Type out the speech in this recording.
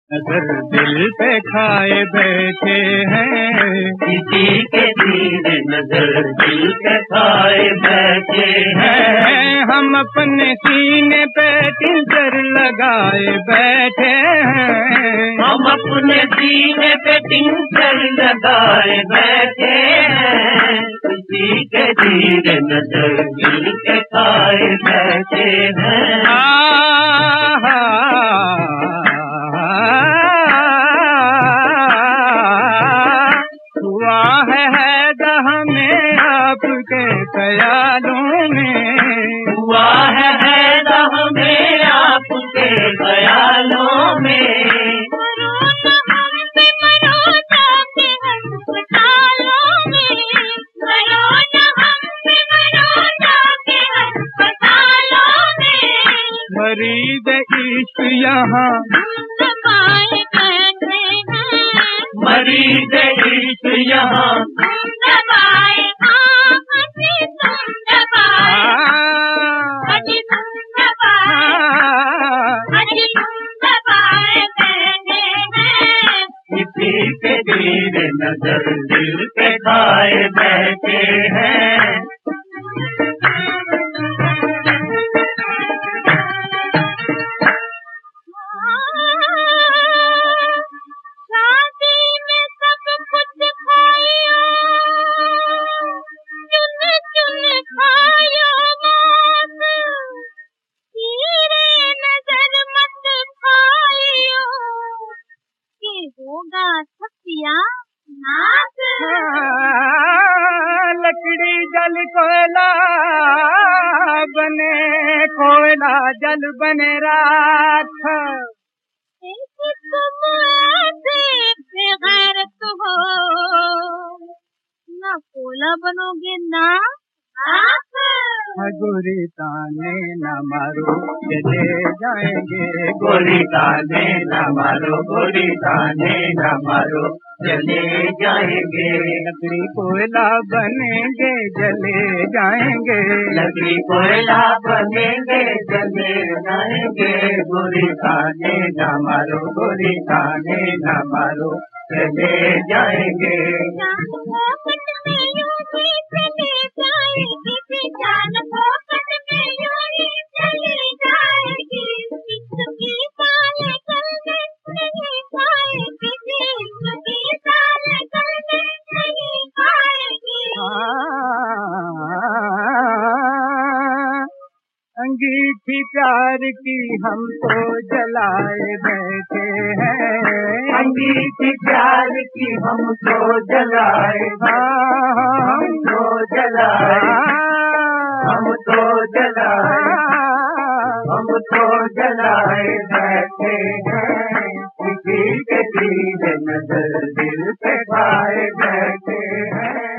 नजर दिल पे खाए बैठे हैं, किसी के तीर नजर दिल पे खाए बैठे हैं। हम अपने सीने पे टिंचर लगाए बैठे हैं, हम अपने सीने पे टिंचर लगाए बैठे हैं। किसी के तीर नजर दिल पे खाए बैठे हैं। हमें आपके ख्यालों में, हुआ है हमें आपके ख्यालों में। मरीज इश्क यहाँ मरीज इश्क यहाँ किसी के तीर नजर दिल पे खाए बैठे हैं। होगा सत्या लकड़ी जल कोयला बने, कोयला जल बने रात। तुम ऐसे गैरत हो, ना कोयला बनोगे ना गोरी ताने न मारो चले जाएंगे, गोरी ताने न मारो, गोरी ताने न मारो चले जाएंगे। लकड़ी कोयला बनेंगे जले जाएंगे, लकड़ी कोयला बनेंगे जले जाएंगे। गोरी ताने न मारो, गोरी ताने न मारो चले जाएंगे। अंगीठी प्यार की हम तो जलाए बैठे हैं, अंगीठी प्यार की हम तो जलाए, हम तो जलाए, हम तो जलाए, हम तो जलाए बैठे हैं। किसी के तीर नजर दिल पे खाए बैठे हैं।